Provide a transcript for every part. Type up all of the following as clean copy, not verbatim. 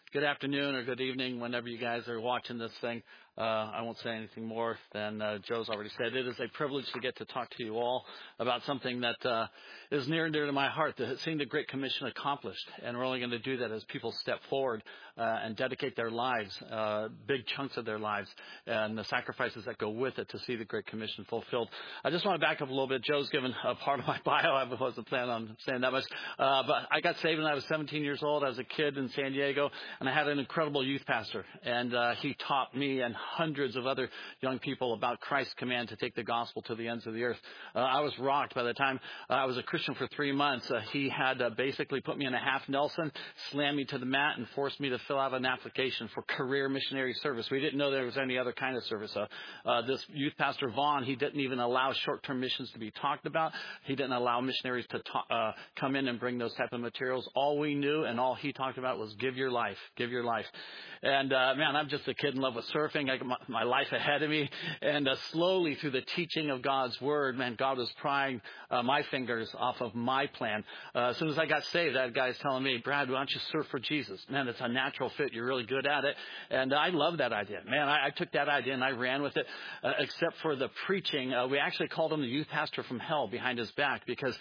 good afternoon or good evening whenever you guys are watching this thing. I won't say anything more than Joe's already said. It is a privilege to get to talk to you all about something that is near and dear to my heart, seeing the Great Commission accomplished. And we're only going to do that as people step forward and dedicate their lives, big chunks of their lives, and the sacrifices that go with it to see the Great Commission fulfilled. I just want to back up a little bit. Joe's given a part of my bio. I wasn't planning on saying that much. But I got saved when I was 17 years old. I was a kid in San Diego, and I had an incredible youth pastor. And he taught me and hundreds of other young people about Christ's command to take the gospel to the ends of the earth. I was rocked by the time I was a Christian for 3 months. He had basically put me in a half Nelson, slammed me to the mat, and forced me to fill out an application for career missionary service. We didn't know there was any other kind of service. This youth pastor, Vaughn, he didn't even allow short-term missions to be talked about. He didn't allow missionaries to come in and bring those type of materials. All we knew and all he talked about was give your life, give your life. And, man, I'm just a kid in love with surfing. I got my life ahead of me. And slowly through the teaching of God's word, man, God was prying my fingers off of my plan. As soon as I got saved, that guy's telling me, Brad, why don't you surf for Jesus? Man, it's a natural fit. You're really good at it. And I love that idea. Man, I took that idea and I ran with it, except for the preaching. We actually called him the youth pastor from hell behind his back because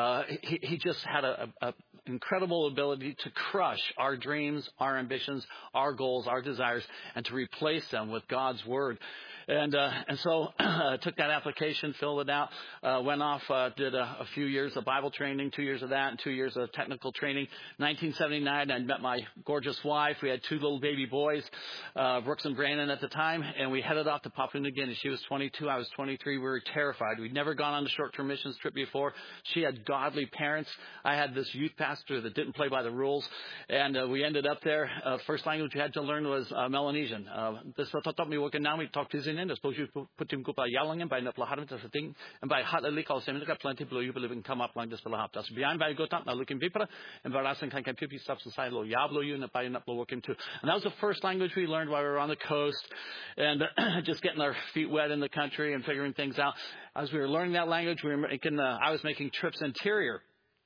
he just had a incredible ability to crush our dreams, our ambitions, our goals, our desires, and to replace them with God's word. And so I took that application, filled it out, went off, did a few years of Bible training, 2 years of that, and 2 years of technical training. 1979, I met my gorgeous wife. We had 2 little baby boys, Brooks and Brandon at the time, and we headed off to Papua New Guinea. She was 22, I was 23. We were terrified. We'd never gone on a short-term missions trip before. She had godly parents. I had this youth pastor that didn't play by the rules, and we ended up there. First language we had to learn was Melanesian. This taught me working now. We talked to and suppose you put him by yelling and by Naplaharim to the thing and by Hatlalik also got plenty below you believe in come up like this below that's behind by go up now looking people and Barasan can pipi stops inside low yablo you and by up working too. And that was the first language we learned while we were on the coast and just getting our feet wet in the country and figuring things out. As we were learning that language, we were making I was making trips interior.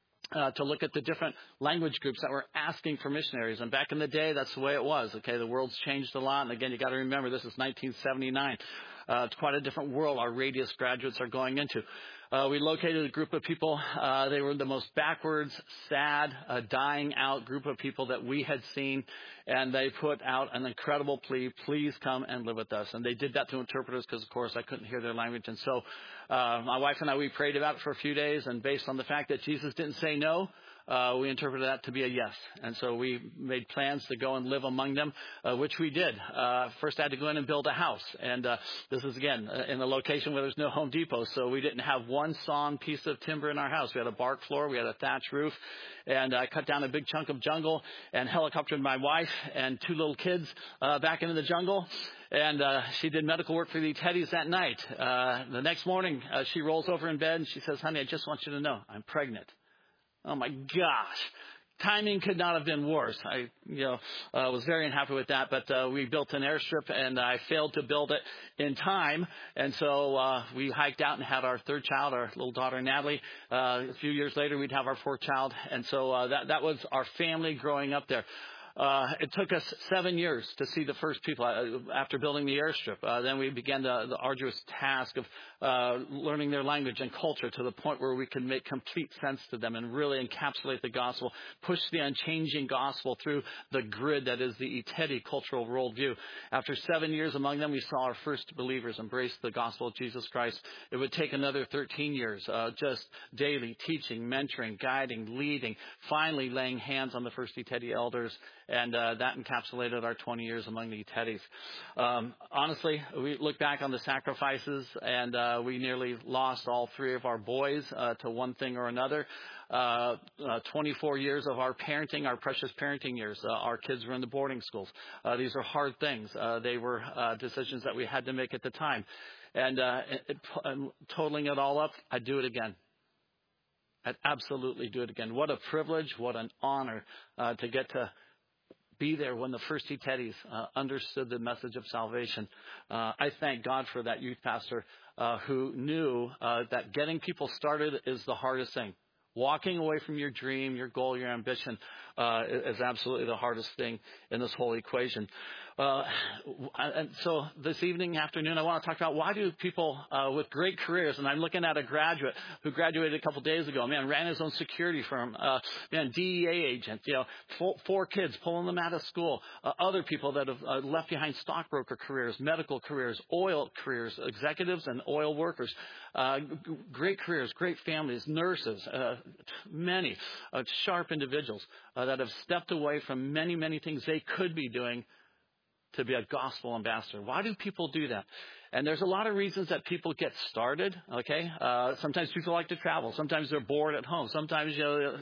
To look at the different language groups that were asking for missionaries. And back in the day, that's the way it was. Okay, the world's changed a lot. And again, you got to remember, this is 1979. It's quite a different world our Radius graduates are going into. We located a group of people. They were the most backwards, sad, dying out group of people that we had seen. And they put out an incredible plea, please come and live with us. And they did that to interpreters because, of course, I couldn't hear their language. And so my wife and I, we prayed about it for a few days. And based on the fact that Jesus didn't say no, we interpreted that to be a yes. And so we made plans to go and live among them, which we did. First, I had to go in and build a house. And this is, again, in a location where there's no Home Depot. So we didn't have one sawn piece of timber in our house. We had a bark floor. We had a thatch roof. And I cut down a big chunk of jungle and helicoptered my wife and 2 little kids back into the jungle. And she did medical work for the Teddies that night. The next morning, she rolls over in bed and she says, honey, I just want you to know I'm pregnant. Oh, my gosh. Timing could not have been worse. I was very unhappy with that, but we built an airstrip, and I failed to build it in time. And so we hiked out and had our 3rd child, our little daughter, Natalie. A few years later, we'd have our 4th child. And so that was our family growing up there. It took us 7 years to see the first people after building the airstrip. Then we began the arduous task of learning their language and culture to the point where we could make complete sense to them and really encapsulate the gospel, push the unchanging gospel through the grid that is the Iteti cultural worldview. After 7 years among them, we saw our first believers embrace the gospel of Jesus Christ. It would take another 13 years, just daily teaching, mentoring, guiding, leading, finally laying hands on the first Iteti elders. And that encapsulated our 20 years among the Teddies. Honestly, we look back on the sacrifices, and we nearly lost all 3 of our boys to one thing or another. 24 years of our parenting, our precious parenting years. Our kids were in the boarding schools. These are hard things. They were decisions that we had to make at the time. And totaling it all up, I'd do it again. I'd absolutely do it again. What a privilege, what an honor to get to be there when the first Teddies understood the message of salvation. I thank God for that youth pastor who knew that getting people started is the hardest thing. Walking away from your dream, your goal, your ambition is absolutely the hardest thing in this whole equation. And so this afternoon, I want to talk about why do people with great careers, and I'm looking at a graduate who graduated a couple days ago, ran his own security firm, DEA agent, four kids, pulling them out of school, other people that have left behind stockbroker careers, medical careers, oil careers, executives and oil workers, great careers, great families, nurses, many sharp individuals that have stepped away from many, many things they could be doing to be a gospel ambassador. Why do people do that? And there's a lot of reasons that people get started, okay? Sometimes people like to travel. Sometimes they're bored at home. Sometimes,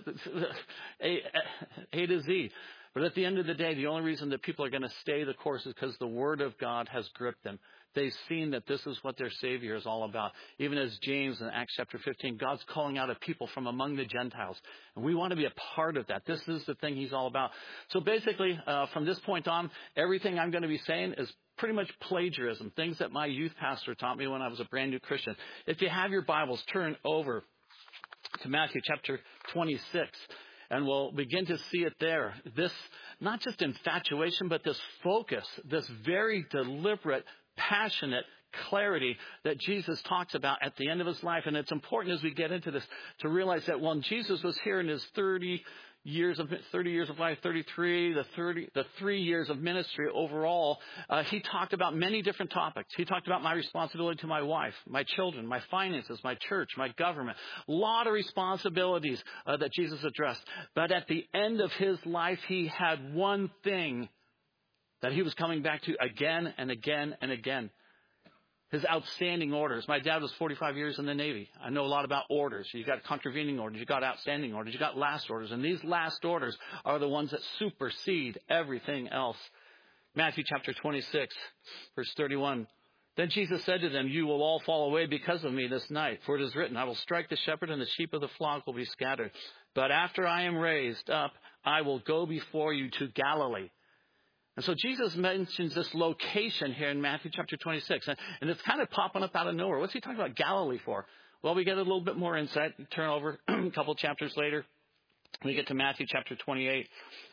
A to Z. But at the end of the day, the only reason that people are going to stay the course is because the Word of God has gripped them. They've seen that this is what their Savior is all about. Even as James in Acts chapter 15, God's calling out a people from among the Gentiles. And we want to be a part of that. This is the thing He's all about. So basically, from this point on, everything I'm going to be saying is pretty much plagiarism, things that my youth pastor taught me when I was a brand new Christian. If you have your Bibles, turn over to Matthew chapter 26. And we'll begin to see it there. This, not just infatuation, but this focus, this very deliberate, passionate clarity that Jesus talks about at the end of His life. And it's important as we get into this to realize that when Jesus was here in His 30 years of life, 33, the 3 years of ministry overall, He talked about many different topics. He talked about my responsibility to my wife, my children, my finances, my church, my government. A lot of responsibilities that Jesus addressed. But at the end of His life, He had one thing that He was coming back to again and again and again. His outstanding orders. My dad was 45 years in the Navy. I know a lot about orders. You got contravening orders. You got outstanding orders. You got last orders. And these last orders are the ones that supersede everything else. Matthew chapter 26, verse 31. Then Jesus said to them, "You will all fall away because of me this night. For it is written, I will strike the shepherd and the sheep of the flock will be scattered. But after I am raised up, I will go before you to Galilee." And so Jesus mentions this location here in Matthew chapter 26. And it's kind of popping up out of nowhere. What's He talking about Galilee for? Well, we get a little bit more insight. You turn over a couple chapters later. We get to Matthew chapter 28.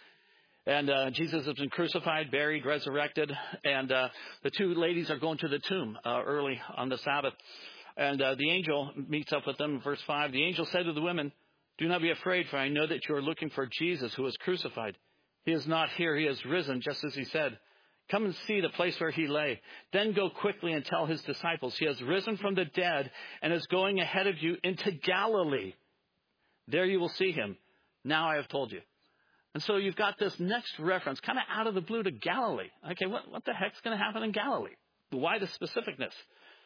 And Jesus has been crucified, buried, resurrected. And the two ladies are going to the tomb early on the Sabbath. And the angel meets up with them in verse 5. The angel said to the women, "Do not be afraid, for I know that you are looking for Jesus who was crucified. He is not here. He has risen, just as He said. Come and see the place where He lay. Then go quickly and tell His disciples, He has risen from the dead and is going ahead of you into Galilee. There you will see Him. Now I have told you." And so you've got this next reference, kind of out of the blue, to Galilee. Okay, what the heck's going to happen in Galilee? Why the specificness?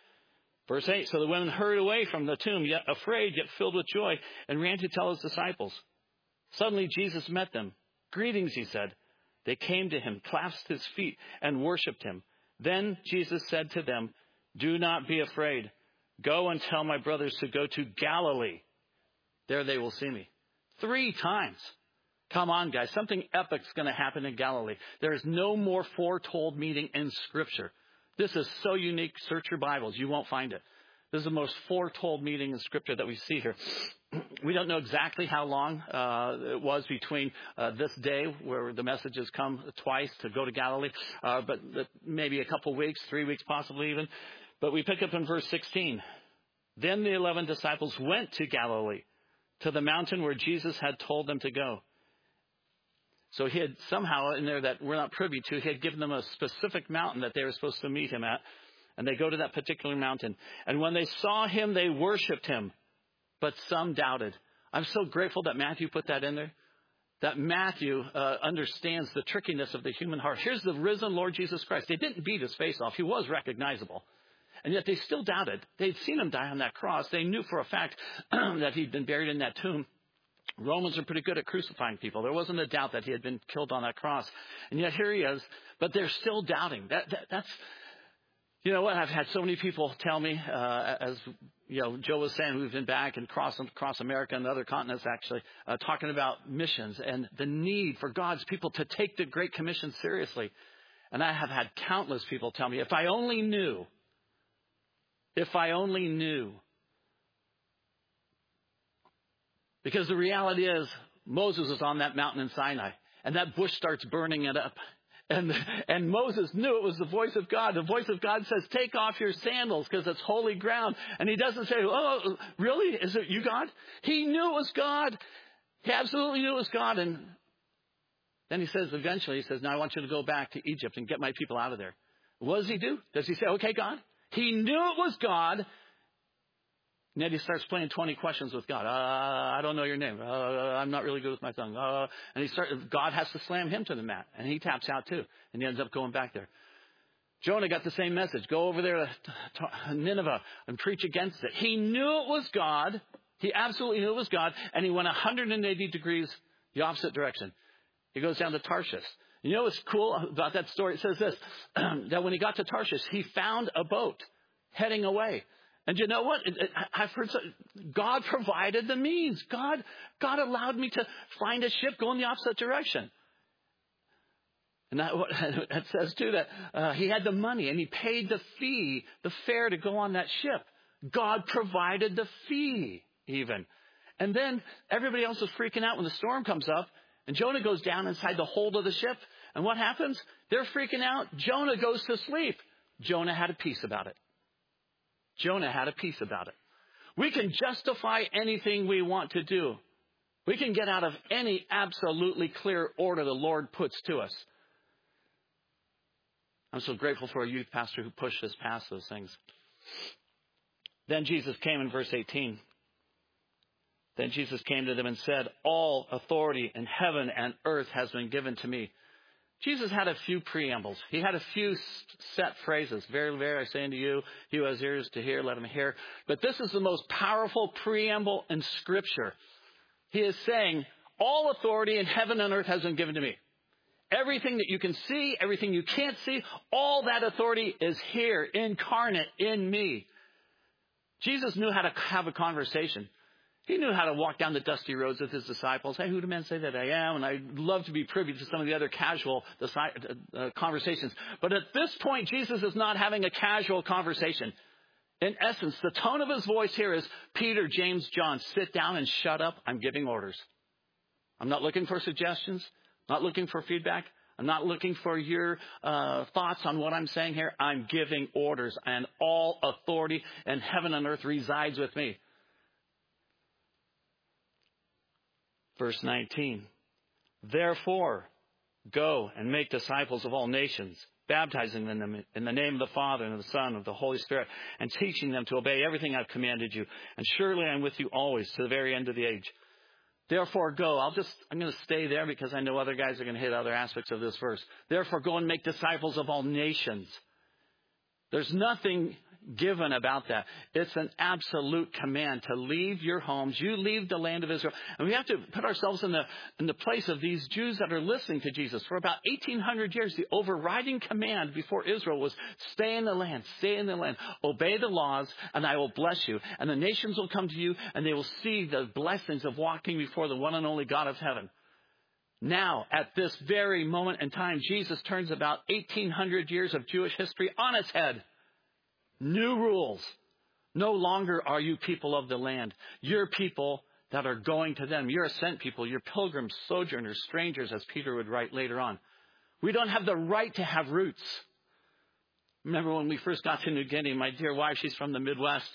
Verse 8, so the women hurried away from the tomb, yet afraid, yet filled with joy, and ran to tell His disciples. Suddenly Jesus met them. "Greetings," He said. They came to Him, clasped His feet, and worshipped Him. Then Jesus said to them, "Do not be afraid. Go and tell my brothers to go to Galilee. There they will see me." 3 times. Come on, guys. Something epic's going to happen in Galilee. There is no more foretold meeting in Scripture. This is so unique. Search your Bibles. You won't find it. This is the most foretold meeting in Scripture that we see here. We don't know exactly how long it was between this day where the messages come twice to go to Galilee, but maybe a couple weeks, 3 weeks possibly even. But we pick up in verse 16. Then the 11 disciples went to Galilee, to the mountain where Jesus had told them to go. So He had somehow in there that we're not privy to, He had given them a specific mountain that they were supposed to meet Him at. And they go to that particular mountain. And when they saw Him, they worshipped Him. But some doubted. I'm so grateful that Matthew put that in there. That Matthew understands the trickiness of the human heart. Here's the risen Lord Jesus Christ. They didn't beat His face off. He was recognizable. And yet they still doubted. They'd seen Him die on that cross. They knew for a fact that He'd been buried in that tomb. Romans are pretty good at crucifying people. There wasn't a doubt that He had been killed on that cross. And yet here He is. But they're still doubting. That's... You know what? I've had so many people tell me, as you know, Joe was saying, we've been back and across America and other continents actually, talking about missions and the need for God's people to take the Great Commission seriously. And I have had countless people tell me, if I only knew. Because the reality is, Moses was on that mountain in Sinai, and that bush starts burning it up. And Moses knew it was the voice of God. The voice of God says, take off your sandals because it's holy ground. And he doesn't say, oh, really? Is it you, God? He knew it was God. He absolutely knew it was God. And then he says, eventually, he says, now I want you to go back to Egypt and get my people out of there. What does he do? Does he say, okay, God? He knew it was God. And then he starts playing 20 questions with God. I don't know your name. I'm not really good with my tongue. And God has to slam him to the mat. And he taps out too. And he ends up going back there. Jonah got the same message. Go over there to Nineveh and preach against it. He knew it was God. He absolutely knew it was God. And he went 180 degrees the opposite direction. He goes down to Tarshish. You know what's cool about that story? It says this, that when he got to Tarshish, he found a boat heading away. And you know what? I've heard God provided the means. God allowed me to find a ship going the opposite direction. And that says too that he had the money and he paid the fee, the fare to go on that ship. God provided the fee even. And then everybody else is freaking out when the storm comes up. And Jonah goes down inside the hold of the ship. And what happens? They're freaking out. Jonah goes to sleep. Jonah had a peace about it. Jonah had a peace about it. We can justify anything we want to do. We can get out of any absolutely clear order the Lord puts to us. I'm so grateful for a youth pastor who pushed us past those things. Then Jesus came in verse 18. Then Jesus came to them and said, all authority in heaven and earth has been given to me. Jesus had a few preambles. He had a few set phrases. Very, very, I say unto you, he who has ears to hear, let him hear. But this is the most powerful preamble in Scripture. He is saying, all authority in heaven and earth has been given to me. Everything that you can see, everything you can't see, all that authority is here, incarnate in me. Jesus knew how to have a conversation. He knew how to walk down the dusty roads with his disciples. Hey, who do men say that I am? And I'd love to be privy to some of the other casual conversations. But at this point, Jesus is not having a casual conversation. In essence, the tone of his voice here is, Peter, James, John, sit down and shut up. I'm giving orders. I'm not looking for suggestions. Not looking for feedback. I'm not looking for your thoughts on what I'm saying here. I'm giving orders. And all authority in heaven and earth resides with me. Verse 19, therefore, go and make disciples of all nations, baptizing them in the name of the Father and of the Son and of the Holy Spirit, and teaching them to obey everything I've commanded you. And surely I'm with you always to the very end of the age. Therefore, go. I'm going to stay there because I know other guys are going to hit other aspects of this verse. Therefore, go and make disciples of all nations. There's nothing given about that. It's an absolute command to leave your homes. You leave the land of Israel. And we have to put ourselves in the place of these Jews that are listening to Jesus. For about 1,800 years, the overriding command before Israel was stay in the land, obey the laws, and I will bless you. And the nations will come to you, and they will see the blessings of walking before the one and only God of heaven. Now, at this very moment in time, Jesus turns about 1,800 years of Jewish history on its head. New rules. No longer are you people of the land. You're people that are going to them. You're a sent people. You're pilgrims, sojourners, strangers, as Peter would write later on. We don't have the right to have roots. Remember when we first got to New Guinea, my dear wife, she's from the Midwest.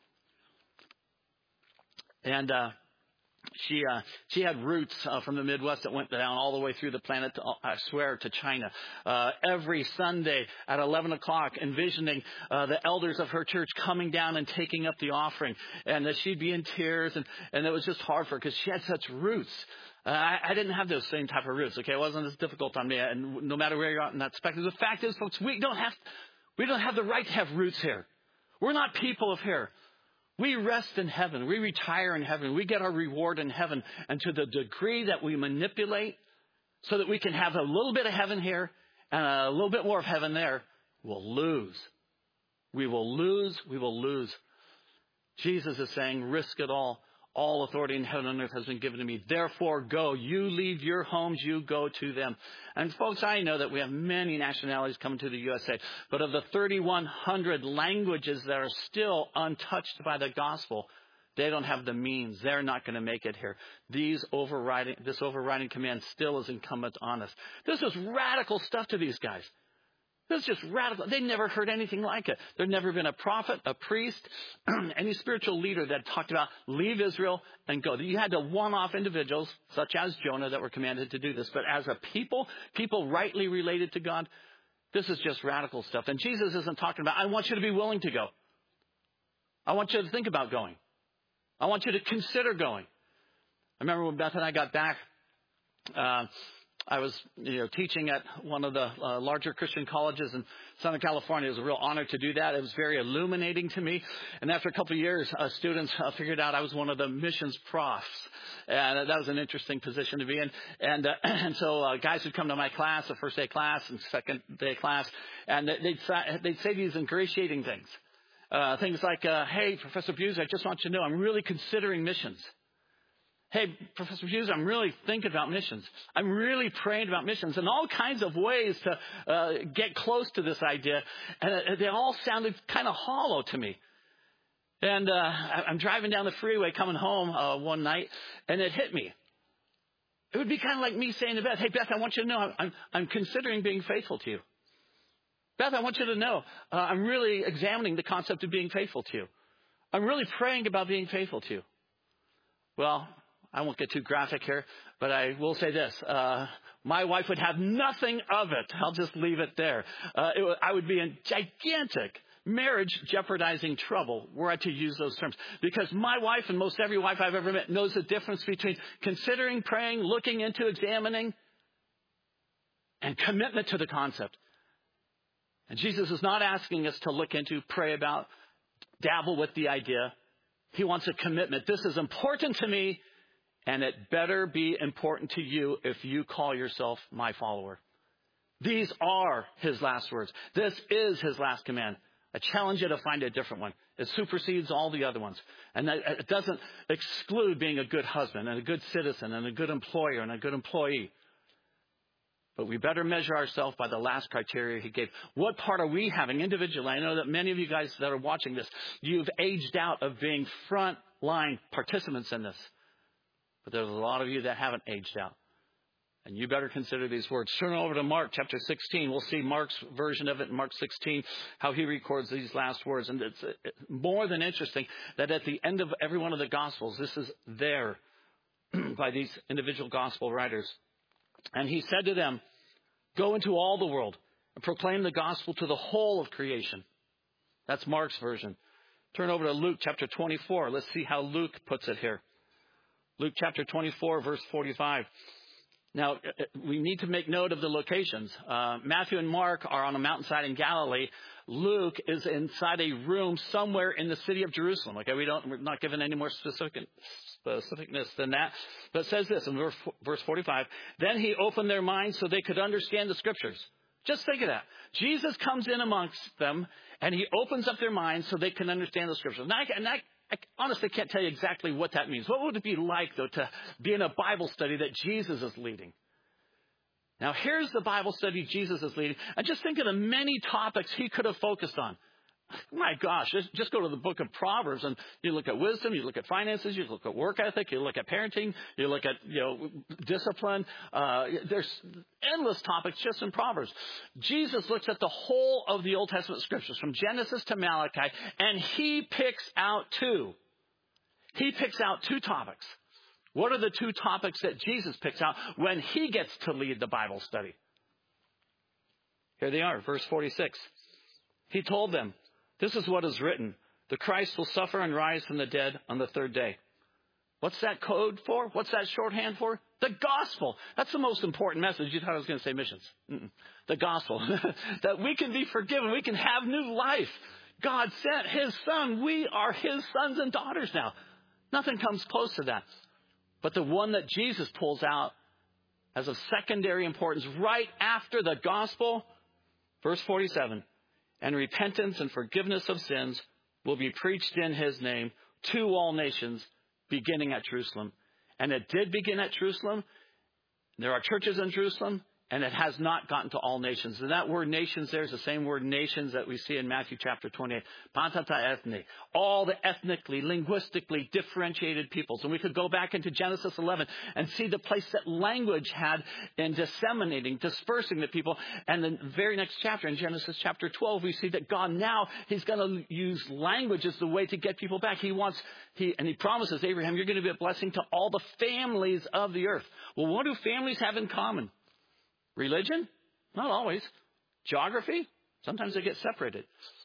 And she had roots from the Midwest that went down all the way through the planet, I swear, to China. Every Sunday at 11 o'clock, envisioning the elders of her church coming down and taking up the offering. And she'd be in tears, and it was just hard for her because she had such roots. I didn't have those same type of roots, okay? It wasn't as difficult on me, and no matter where you're at in that spectrum. The fact is, folks, we don't have the right to have roots here. We're not people of here. We rest in heaven. We retire in heaven. We get our reward in heaven. And to the degree that we manipulate so that we can have a little bit of heaven here and a little bit more of heaven there, we'll lose. We will lose. We will lose. Jesus is saying, risk it all. All authority in heaven and earth has been given to me. Therefore, go. You leave your homes. You go to them. And folks, I know that we have many nationalities coming to the USA. But of the 3,100 languages that are still untouched by the gospel, They don't have the means. They're not going to make it here. This overriding command still is incumbent on us. This is radical stuff to these guys. This is just radical. They never heard anything like it. There'd never been a prophet, a priest, any spiritual leader that talked about leave Israel and go. You had to one-off individuals, such as Jonah, that were commanded to do this. But as a people rightly related to God, this is just radical stuff. And Jesus isn't talking about, I want you to be willing to go. I want you to think about going. I want you to consider going. I remember when Beth and I got back, I was teaching at one of the larger Christian colleges in Southern California. It was a real honor to do that. It was very illuminating to me. And after a couple of years, students figured out I was one of the missions profs. And that was an interesting position to be in. And so guys would come to my class, the first day class and second day class, and they'd say these ingratiating things. Things like, hey, Professor Buse, I just want you to know I'm really considering missions. Hey, Professor Hughes, I'm really thinking about missions. I'm really praying about missions and all kinds of ways to get close to this idea. And they all sounded kind of hollow to me. And I'm driving down the freeway coming home one night, and it hit me. It would be kind of like me saying to Beth, hey, Beth, I want you to know I'm considering being faithful to you. Beth, I want you to know I'm really examining the concept of being faithful to you. I'm really praying about being faithful to you. Well, I won't get too graphic here, but I will say this. My wife would have nothing of it. I'll just leave it there. I would be in gigantic marriage jeopardizing trouble were I to use those terms. Because my wife and most every wife I've ever met knows the difference between considering, praying, looking into, examining, and commitment to the concept. And Jesus is not asking us to look into, pray about, dabble with the idea. He wants a commitment. This is important to me. And it better be important to you if you call yourself my follower. These are his last words. This is his last command. I challenge you to find a different one. It supersedes all the other ones. And it doesn't exclude being a good husband and a good citizen and a good employer and a good employee. But we better measure ourselves by the last criteria he gave. What part are we having individually? I know that many of you guys that are watching this, you've aged out of being front line participants in this. But there's a lot of you that haven't aged out. And you better consider these words. Turn over to Mark chapter 16. We'll see Mark's version of it in Mark 16, how he records these last words. And it's more than interesting that at the end of every one of the Gospels, this is there by these individual Gospel writers. And he said to them, go into all the world and proclaim the gospel to the whole of creation. That's Mark's version. Turn over to Luke chapter 24. Let's see how Luke puts it here. Luke chapter 24, verse 45. Now, we need to make note of the locations. Matthew and Mark are on a mountainside in Galilee. Luke is inside a room somewhere in the city of Jerusalem. Okay, we're not given any more specificness than that. But it says this in verse 45. Then he opened their minds so they could understand the scriptures. Just think of that. Jesus comes in amongst them and he opens up their minds so they can understand the scriptures. And I honestly can't tell you exactly what that means. What would it be like, though, to be in a Bible study that Jesus is leading? Now, here's the Bible study Jesus is leading. And just think of the many topics he could have focused on. My gosh, just go to the book of Proverbs and you look at wisdom, you look at finances, you look at work ethic, you look at parenting, you look at discipline. There's endless topics just in Proverbs. Jesus looks at the whole of the Old Testament scriptures from Genesis to Malachi, and he picks out two. He picks out two topics. What are the two topics that Jesus picks out when he gets to lead the Bible study? Here they are, verse 46. He told them, this is what is written. The Christ will suffer and rise from the dead on the third day. What's that code for? What's that shorthand for? The gospel. That's the most important message. You thought I was going to say missions. The gospel. That we can be forgiven. We can have new life. God sent his son. We are his sons and daughters now. Nothing comes close to that. But the one that Jesus pulls out as of secondary importance right after the gospel, verse 47. And repentance and forgiveness of sins will be preached in his name to all nations, beginning at Jerusalem. And it did begin at Jerusalem. There are churches in Jerusalem. And it has not gotten to all nations. And that word nations there is the same word nations that we see in Matthew chapter 28. Pantata ethne. All the ethnically, linguistically differentiated peoples. And we could go back into Genesis 11 and see the place that language had in disseminating, dispersing the people. And the very next chapter, in Genesis chapter 12, we see that God now, he's going to use language as the way to get people back. He promises Abraham, you're going to be a blessing to all the families of the earth. Well, what do families have in common? Religion? Not always. Geography? Sometimes they get separated.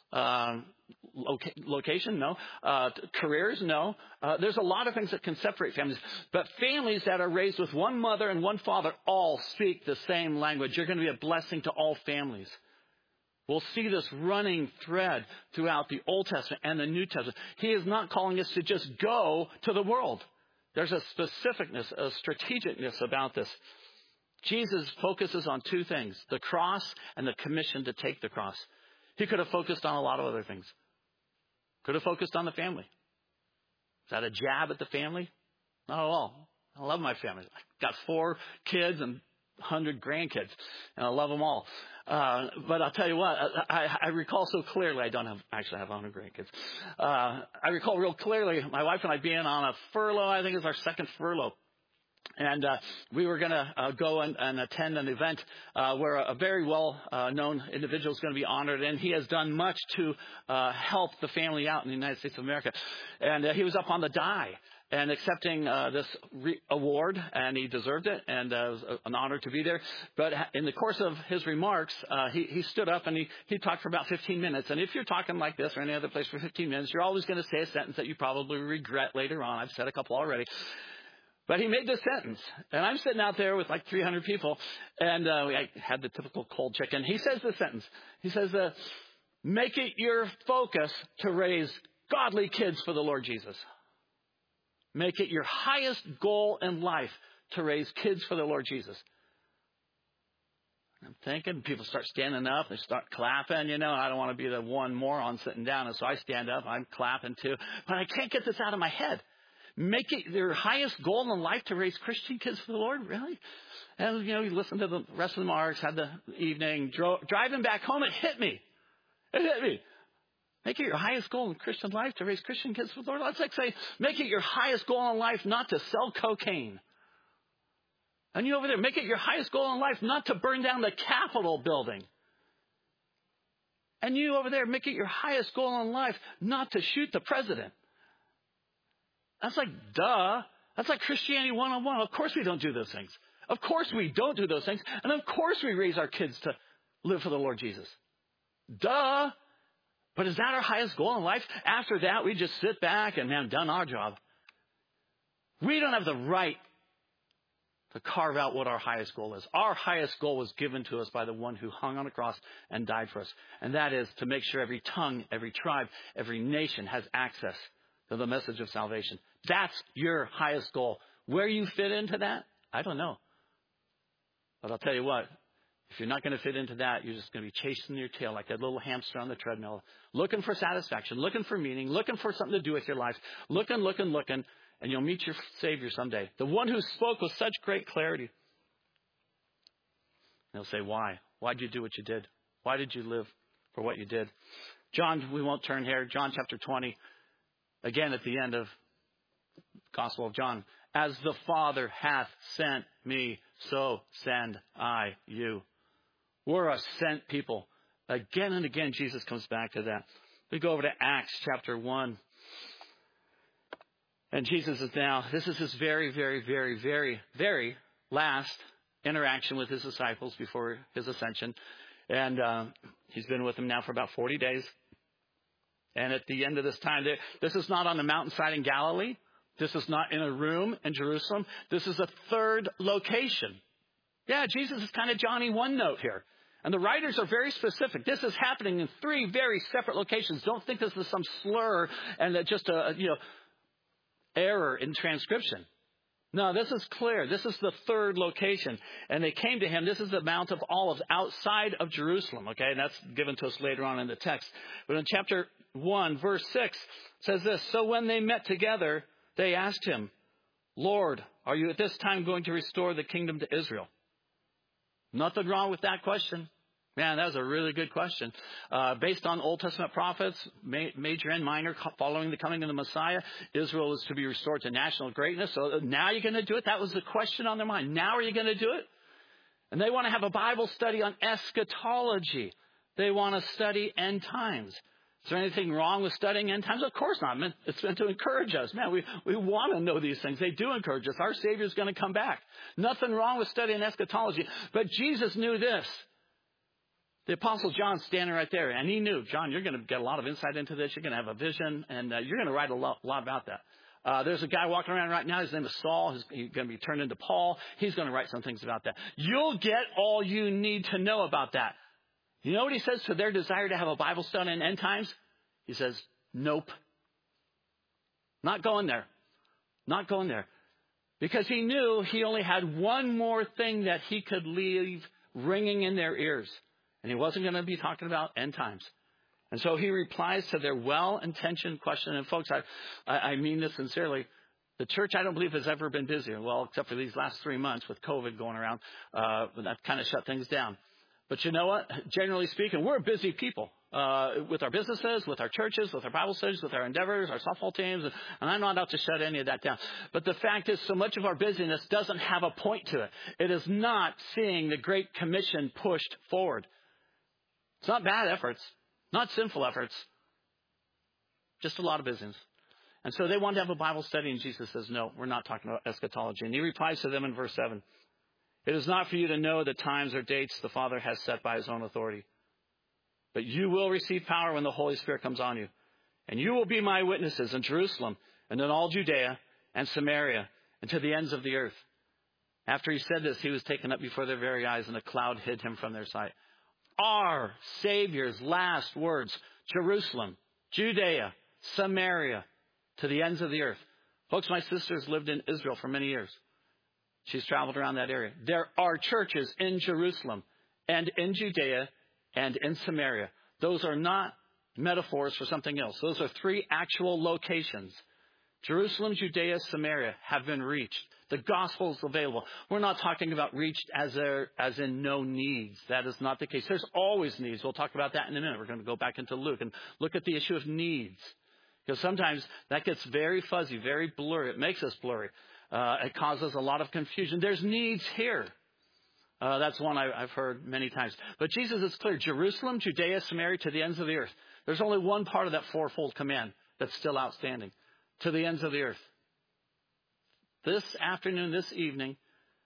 Location? No. Careers? No. There's a lot of things that can separate families. But families that are raised with one mother and one father all speak the same language. You're going to be a blessing to all families. We'll see this running thread throughout the Old Testament and the New Testament. He is not calling us to just go to the world. There's a specificness, a strategicness about this. Jesus focuses on two things, the cross and the commission to take the cross. He could have focused on a lot of other things. Could have focused on the family. Is that a jab at the family? Not at all. I love my family. I've got 4 kids and 100 grandkids, and I love them all. But I'll tell you what, I recall so clearly, I actually have 100 grandkids. I recall real clearly my wife and I being on a furlough. I think it was our second furlough. And we were going to go and attend an event where a very well-known individual is going to be honored. And he has done much to help the family out in the United States of America. And he was up on the die and accepting this award, and he deserved it, and it was an honor to be there. But in the course of his remarks, he stood up and he talked for about 15 minutes. And if you're talking like this or any other place for 15 minutes, you're always going to say a sentence that you probably regret later on. I've said a couple already. But he made this sentence, and I'm sitting out there with like 300 people, and I had the typical cold chicken. He says this sentence. He says, make it your focus to raise godly kids for the Lord Jesus. Make it your highest goal in life to raise kids for the Lord Jesus. I'm thinking, people start standing up, they start clapping, I don't want to be the one moron sitting down, and so I stand up, I'm clapping too, but I can't get this out of my head. Make it your highest goal in life to raise Christian kids for the Lord? Really? And, you listen to the rest of the remarks, had the evening, driving back home, it hit me. Make it your highest goal in Christian life to raise Christian kids for the Lord? That's like say, make it your highest goal in life not to sell cocaine. And you over there, make it your highest goal in life not to burn down the Capitol building. And you over there, make it your highest goal in life not to shoot the president. That's like, duh. That's like Christianity 101. Of course we don't do those things. Of course we don't do those things. And of course we raise our kids to live for the Lord Jesus. Duh. But is that our highest goal in life? After that, we just sit back and have done our job. We don't have the right to carve out what our highest goal is. Our highest goal was given to us by the one who hung on the cross and died for us. And that is to make sure every tongue, every tribe, every nation has access to the message of salvation. That's your highest goal. Where you fit into that, I don't know. But I'll tell you what, if you're not going to fit into that, you're just going to be chasing your tail like that little hamster on the treadmill, looking for satisfaction, looking for meaning, looking for something to do with your life, looking, and you'll meet your Savior someday. The one who spoke with such great clarity. They'll say, why? Why did you do what you did? Why did you live for what you did? John, we won't turn here. John chapter 20. Again, at the end of Gospel of John, as the Father hath sent me, so send I you. We're a sent people. Again and again, Jesus comes back to that. We go over to Acts chapter 1. And Jesus is now, this is his very, very, very, very, very last interaction with his disciples before his ascension. And he's been with them now for about 40 days. And at the end of this time, this is not on the mountainside in Galilee. This is not in a room in Jerusalem. This is a third location. Yeah, Jesus is kind of Johnny One Note here. And the writers are very specific. This is happening in 3 very separate locations. Don't think this is some slur and just a error in transcription. No, this is clear. This is the third location. And they came to him. This is the Mount of Olives outside of Jerusalem. Okay, and that's given to us later on in the text. But in chapter 1, verse 6, says this. So when they met together, they asked him, Lord, are you at this time going to restore the kingdom to Israel? Nothing wrong with that question. Man, that was a really good question. Based on Old Testament prophets, major and minor, following the coming of the Messiah, Israel is to be restored to national greatness. So now you're going to do it? That was the question on their mind. Now are you going to do it? And they want to have a Bible study on eschatology. They want to study end times. Is there anything wrong with studying end times? Of course not. It's meant to encourage us. Man, we want to know these things. They do encourage us. Our Savior's going to come back. Nothing wrong with studying eschatology. But Jesus knew this. The Apostle John's standing right there, and he knew, John, you're going to get a lot of insight into this. You're going to have a vision, and you're going to write a lot about that. There's a guy walking around right now. His name is Saul. He's going to be turned into Paul. He's going to write some things about that. You'll get all you need to know about that. You know what he says to their desire to have a Bible study in end times? He says, nope. Not going there. Not going there. Because he knew he only had one more thing that he could leave ringing in their ears. And he wasn't going to be talking about end times. And so he replies to their well-intentioned question. And folks, I mean this sincerely. The church, I don't believe, has ever been busier. Well, except for these last 3 months with COVID going around. That kind of shut things down. But you know what? Generally speaking, we're busy people. With our businesses, with our churches, with our Bible studies, with our endeavors, our softball teams. And I'm not out to shut any of that down. But the fact is, so much of our busyness doesn't have a point to it. It is not seeing the Great Commission pushed forward. It's not bad efforts, not sinful efforts, just a lot of business. And so they wanted to have a Bible study, and Jesus says, no, we're not talking about eschatology. And he replies to them in verse 7. It is not for you to know the times or dates the Father has set by his own authority. But you will receive power when the Holy Spirit comes on you. And you will be my witnesses in Jerusalem and in all Judea and Samaria and to the ends of the earth. After he said this, he was taken up before their very eyes, and a cloud hid him from their sight. Our Savior's last words, Jerusalem, Judea, Samaria, to the ends of the earth. Folks, my sister's lived in Israel for many years. She's traveled around that area. There are churches in Jerusalem and in Judea and in Samaria. Those are not metaphors for something else. Those are 3 actual locations. Jerusalem, Judea, Samaria have been reached. The gospel is available. We're not talking about reached as in no needs. That is not the case. There's always needs. We'll talk about that in a minute. We're going to go back into Luke and look at the issue of needs. Because sometimes that gets very fuzzy, very blurry. It makes us blurry. It causes a lot of confusion. There's needs here. That's one I've heard many times. But Jesus is clear. Jerusalem, Judea, Samaria, to the ends of the earth. There's only one part of that fourfold command that's still outstanding. To the ends of the earth. This afternoon, this evening,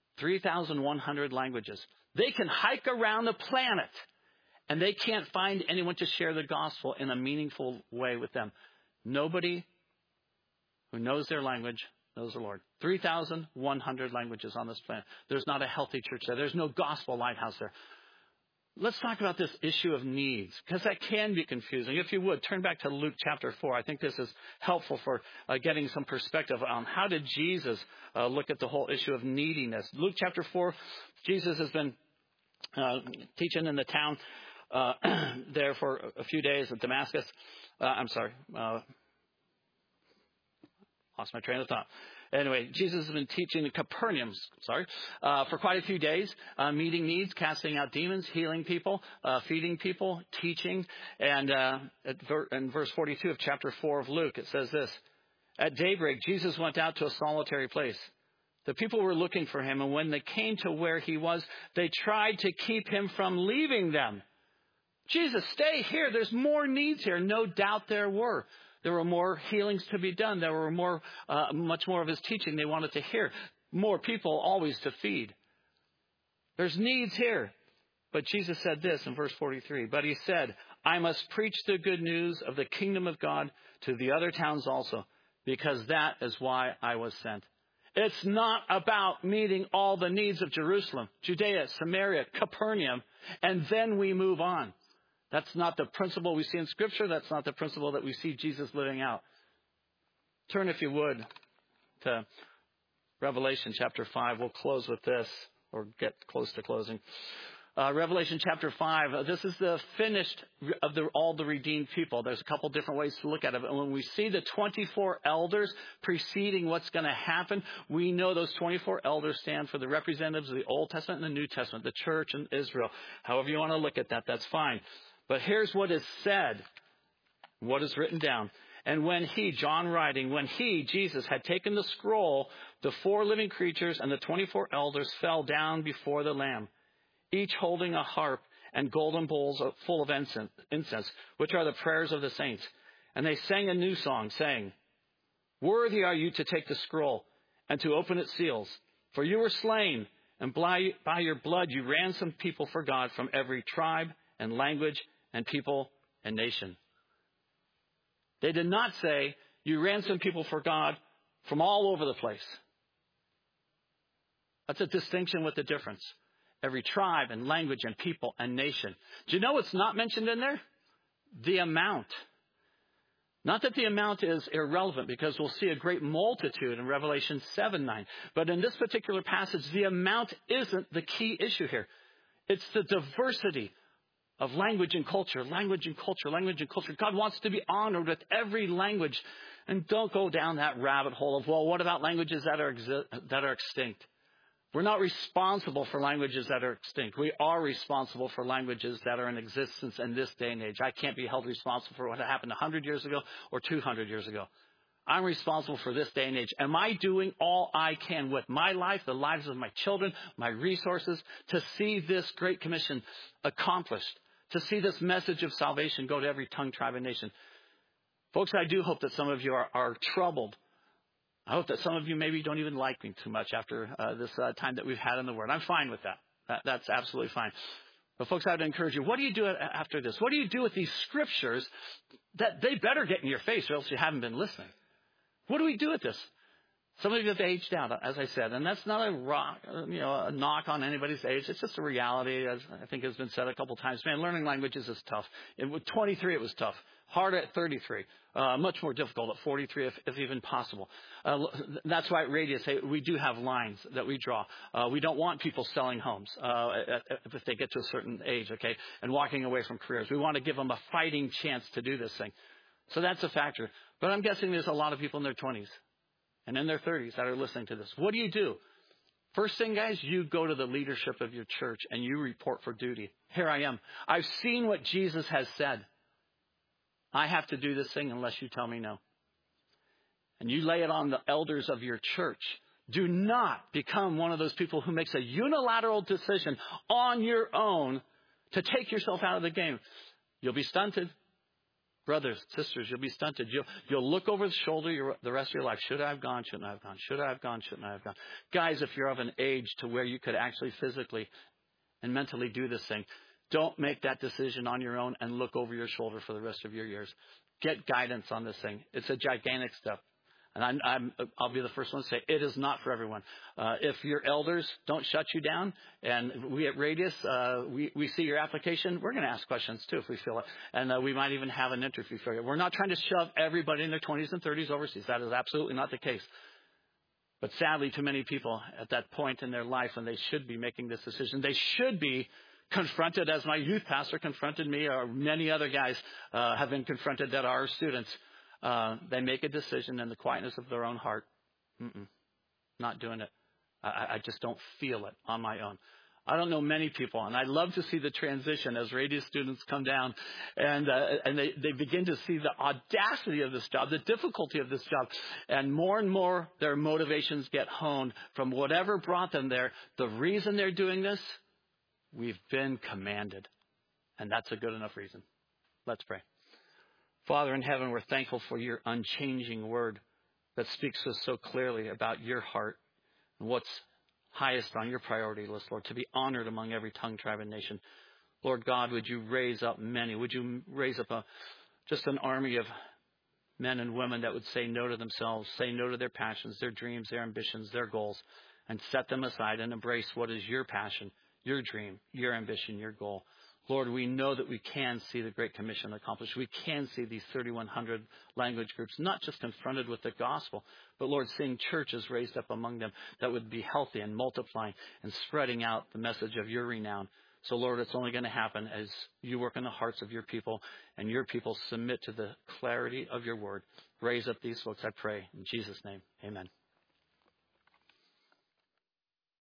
3,100 languages. They can hike around the planet, and they can't find anyone to share the gospel in a meaningful way with them. Nobody who knows their language knows the Lord. 3,100 languages on this planet. There's not a healthy church there. There's no gospel lighthouse there. Let's talk about this issue of needs, because that can be confusing. If you would, turn back to Luke chapter 4. I think this is helpful for getting some perspective on how did Jesus look at the whole issue of neediness. Luke chapter 4, Jesus has been teaching in the town there for a few days at Damascus. Lost my train of thought. Anyway, Jesus has been teaching in Capernaum, for quite a few days, meeting needs, casting out demons, healing people, feeding people, teaching. And in verse 42 of chapter 4 of Luke, it says this. At daybreak, Jesus went out to a solitary place. The people were looking for him, and when they came to where he was, they tried to keep him from leaving them. Jesus, stay here. There's more needs here. No doubt there were. There were more healings to be done. There were much more of his teaching they wanted to hear. More people always to feed. There's needs here. But Jesus said this in verse 43. But he said, I must preach the good news of the kingdom of God to the other towns also, because that is why I was sent. It's not about meeting all the needs of Jerusalem, Judea, Samaria, Capernaum, and then we move on. That's not the principle we see in Scripture. That's not the principle that we see Jesus living out. Turn, if you would, to Revelation chapter 5. We'll close with this, or get close to closing. Revelation chapter 5, this is the finished of all the redeemed people. There's a couple different ways to look at it. And when we see the 24 elders preceding what's going to happen, we know those 24 elders stand for the representatives of the Old Testament and the New Testament, the church and Israel. However you want to look at that, that's fine. But here's what is said, what is written down. And when he, John writing, when he, Jesus, had taken the scroll, the 4 living creatures and the 24 elders fell down before the Lamb, each holding a harp and golden bowls full of incense, which are the prayers of the saints. And they sang a new song, saying, "Worthy are you to take the scroll and to open its seals. For you were slain, and by your blood you ransomed people for God from every tribe and language and people and nation." They did not say, you ransomed people for God from all over the place. That's a distinction with a difference. Every tribe and language and people and nation. Do you know what's not mentioned in there? The amount. Not that the amount is irrelevant, because we'll see a great multitude in Revelation 7:9. But in this particular passage, the amount isn't the key issue here. It's the diversity of language and culture, language and culture, language and culture. God wants to be honored with every language. And don't go down that rabbit hole of, well, what about languages that are extinct? We're not responsible for languages that are extinct. We are responsible for languages that are in existence in this day and age. I can't be held responsible for what happened 100 years ago or 200 years ago. I'm responsible for this day and age. Am I doing all I can with my life, the lives of my children, my resources, to see this great commission accomplished, to see this message of salvation go to every tongue, tribe, and nation? Folks, I do hope that some of you are troubled. I hope that some of you maybe don't even like me too much after this time that we've had in the Word. I'm fine with that. That's absolutely fine. But folks, I would encourage you, what do you do after this? What do you do with these scriptures that they better get in your face, or else you haven't been listening? What do we do with this? Some of you have aged out, as I said, and that's not a knock on anybody's age. It's just a reality, as I think has been said a couple times. Man, learning languages is tough. With 23, it was tough. Harder at 33. Much more difficult at 43, if even possible. That's why at Radius, we do have lines that we draw. We don't want people selling homes if they get to a certain age, okay, and walking away from careers. We want to give them a fighting chance to do this thing. So that's a factor. But I'm guessing there's a lot of people in their 20s and in their 30s that are listening to this. What do? First thing, guys, you go to the leadership of your church and you report for duty. Here I am. I've seen what Jesus has said. I have to do this thing unless you tell me no. And you lay it on the elders of your church. Do not become one of those people who makes a unilateral decision on your own to take yourself out of the game. You'll be stunted. Brothers, sisters, you'll be stunted. You'll look over the shoulder the rest of your life. Should I have gone? Shouldn't I have gone? Should I have gone? Shouldn't I have gone? Guys, if you're of an age to where you could actually physically and mentally do this thing, don't make that decision on your own and look over your shoulder for the rest of your years. Get guidance on this thing. It's a gigantic step. And I'll be the first one to say it is not for everyone. If your elders don't shut you down, and we at Radius, we see your application, we're going to ask questions too if we feel it. And we might even have an interview for you. We're not trying to shove everybody in their 20s and 30s overseas. That is absolutely not the case. But sadly, too many people at that point in their life when they should be making this decision, they should be confronted, as my youth pastor confronted me, or many other guys have been confronted that are students. They make a decision in the quietness of their own heart. Not doing it. I just don't feel it on my own. I don't know many people, and I love to see the transition as Radius students come down and they begin to see the audacity of this job, the difficulty of this job, and more their motivations get honed from whatever brought them there. The reason they're doing this, we've been commanded, and that's a good enough reason. Let's pray. Father in heaven, we're thankful for your unchanging word that speaks to us so clearly about your heart and what's highest on your priority list, Lord, to be honored among every tongue, tribe, and nation. Lord God, would you raise up many? Would you raise up just an army of men and women that would say no to themselves, say no to their passions, their dreams, their ambitions, their goals, and set them aside and embrace what is your passion, your dream, your ambition, your goal. Lord, we know that we can see the Great Commission accomplished. We can see these 3,100 language groups not just confronted with the gospel, but, Lord, seeing churches raised up among them that would be healthy and multiplying and spreading out the message of your renown. So, Lord, it's only going to happen as you work in the hearts of your people and your people submit to the clarity of your word. Raise up these folks, I pray. In Jesus' name, amen.